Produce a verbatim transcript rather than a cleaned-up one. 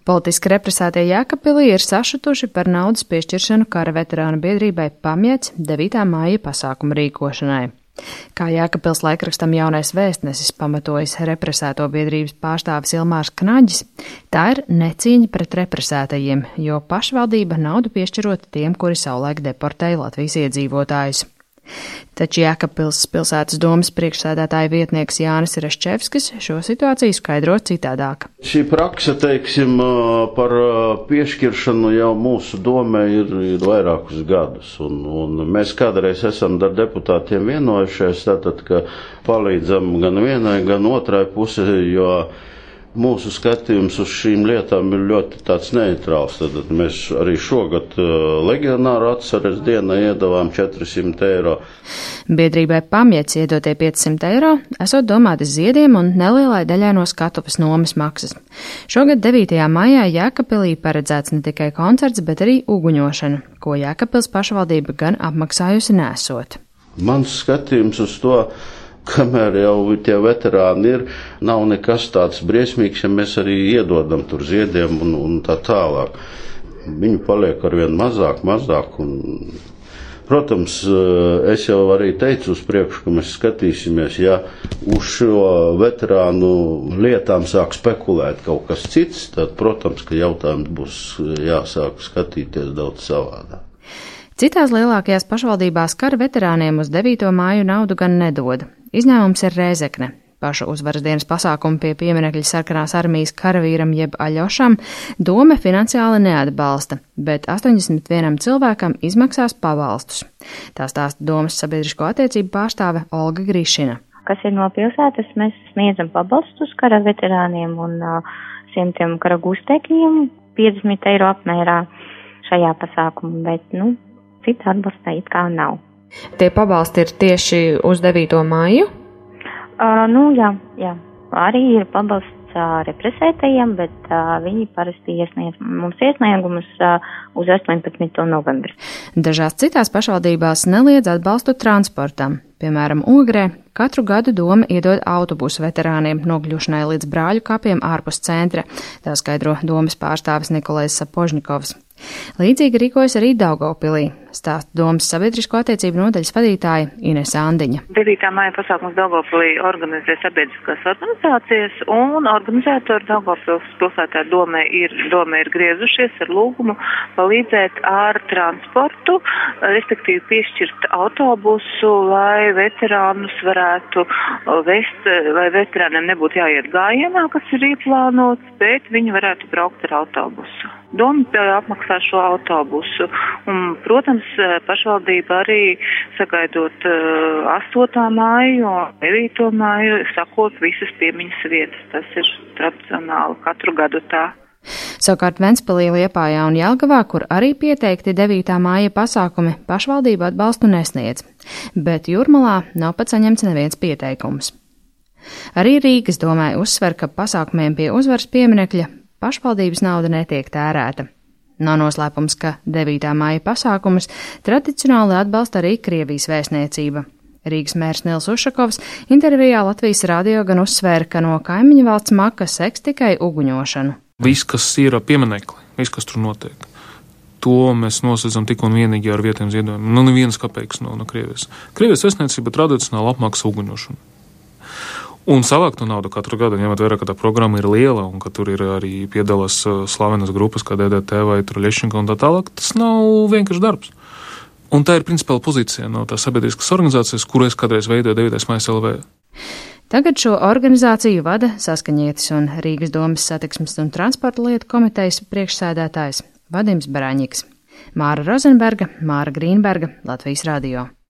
Politiski represētie Jēkabpilī ir sašutuši par naudas piešķiršanu kara veterānu biedrībai Pamjats devītā māja pasākumu rīkošanai. Kā Jēkabpils laikrakstam Jaunais vēstnesis pamatojas represēto biedrības pārstāvis Ilmārs Knaģis, tā ir necīņa pret represētajiem, jo pašvaldība naudu piešķirot tiem, kuri savulaik deportēja Latvijas iedzīvotājus. Taču Jēkabpils pilsētas domes priekšsēdētāja vietnieks Jānis Reščevskis šo situāciju skaidro citādāk. Šī prakse, teiksim, par piešķiršanu jau mūsu domē ir, ir vairākus gadus, un, un mēs kādreiz esam ar deputātiem vienojušies, tātad, ka palīdzam gan vienai, gan otrai pusē, jo mūsu skatījums uz šīm lietām ir ļoti tāds neitrāls. Tad mēs arī šogad legionāru atceres dienai iedavām četrsimt eiro. Biedrībai Pamjats iedotie piecsimt eiro esot domāti ziediem un nelielai daļai no skatuves nomas maksas. Šogad devītajā maijā Jēkabpilī paredzēts ne tikai koncerts, bet arī uguņošana, ko Jēkabpils pašvaldība gan apmaksājusi nesot. Mans skatījums uz to, kamēr jau tie veterāni ir, nav nekas tāds briesmīgs, ja mēs arī iedodam tur ziediem un, un tā tālāk. Viņu paliek arvien mazāk, mazāk. Un, protams, es jau arī teicu uz priekšu, ka mēs skatīsimies, ja uz šo veterānu lietām sāk spekulēt kaut kas cits, tad, protams, ka jautājums būs jāsāk skatīties daudz savādāk. Citās lielākajās pašvaldībās kara veterāniem uz devīto māju naudu gan nedod. Izņēmums ir Rēzekne. Pašu uzvaras dienas pasākumu pie pieminekļa sarkanās armijas karavīram jeb Aļošam dome finansiāli neatbalsta, bet astoņdesmit vienam cilvēkam izmaksās pabalstus. Tā stāsta domes sabiedrisko attiecību pārstāve Olga Grišina. Kas ir no pilsētas, mēs sniedzam pabalstus kara veterāniem un uh, simtiem kara gūstekņiem piecdesmit eiro apmērā šajā pasākumā, bet, nu, cita atbalsta it kā nav. Tie pabalsti ir tieši uz devīto māju? Uh, nu, jā, jā. Arī ir pabalsts uh, represētajiem, bet uh, viņi parasti iesniedz mums iesniegumus uh, uz astoņpadsmito novembri. Dažās citās pašvaldībās neliedz atbalstu transportam. Piemēram, Ogrē katru gadu doma iedod autobusu veterāniem nokļūšanai līdz Brāļu kapiem ārpus centra, tā skaidro domes pārstāvis Nikolais Sapožņikovs. Līdzīgi rīkojas arī Daugavpilī, stāsta domes sabiedrisko attiecību nodaļas vadītāja Ines Andiņa. devītā māja pasākums Daugavpilī organizē sabiedriskās organizācijas, un organizētori Daugavpils pilsētā domē ir, domē ir griezušies ar lūgumu palīdzēt ar transportu, respektīvi piešķirt autobusu, lai veterānus varētu vest, lai veterāniem nebūtu jāiet gājienā, kas ir ieplānots, bet viņi varētu braukt ar autobusu. Doma apmaksā šo autobusu, un, protams, pašvaldība arī sagaidot uh, astoto māju un devīto māju, sakot visas piemiņas vietas. Tas ir tradicionāli katru gadu tā. Savukārt Ventspilī, Liepājā un Jelgavā, kur arī pieteikti devītā māja pasākumi, pašvaldība atbalstu nesniedz, bet Jūrmalā nav pat saņemts neviens pieteikums. Arī Rīgas domē uzsver, ka pasākumiem pie uzvaras pieminekļa pašvaldības nauda netiek tērēta. Nav noslēpums, ka devītā māja pasākumus tradicionāli atbalsta arī Krievijas vēstniecība. Rīgas mērs Nils Ušakovs intervijā Latvijas radio gan uzsvēra, ka no kaimiņu valsts maka seks tikai uguņošanu. Viss, kas ir pieminekli, viss, kas tur notiek, to mēs nosedzam tik un vienīgi ar vietiem ziedojumiem. Nu, nevienas kapeikas no, no Krievijas. Krievijas vēstniecība tradicionāli apmaksa uguņošanu. Un savākt to naudu katru gadu, ņemot vērā, ka tā programma ir liela un ka tur ir arī piedalās slavenas grupas kā D D T vai Truļešņika un tā tālāk, tas nav vienkārši darbs. Un tā ir principāla pozīcija no tās sabiedriskas organizācijas, kuru es kādreiz veidoju devītais mājas L V. Tagad šo organizāciju vada Saskaņietis un Rīgas domes satiksmes un transporta lietu komitejas priekšsēdētājs Vadims Baraņiks. Māra Rozenberga, Māra Grīnberga, Latvijas radio.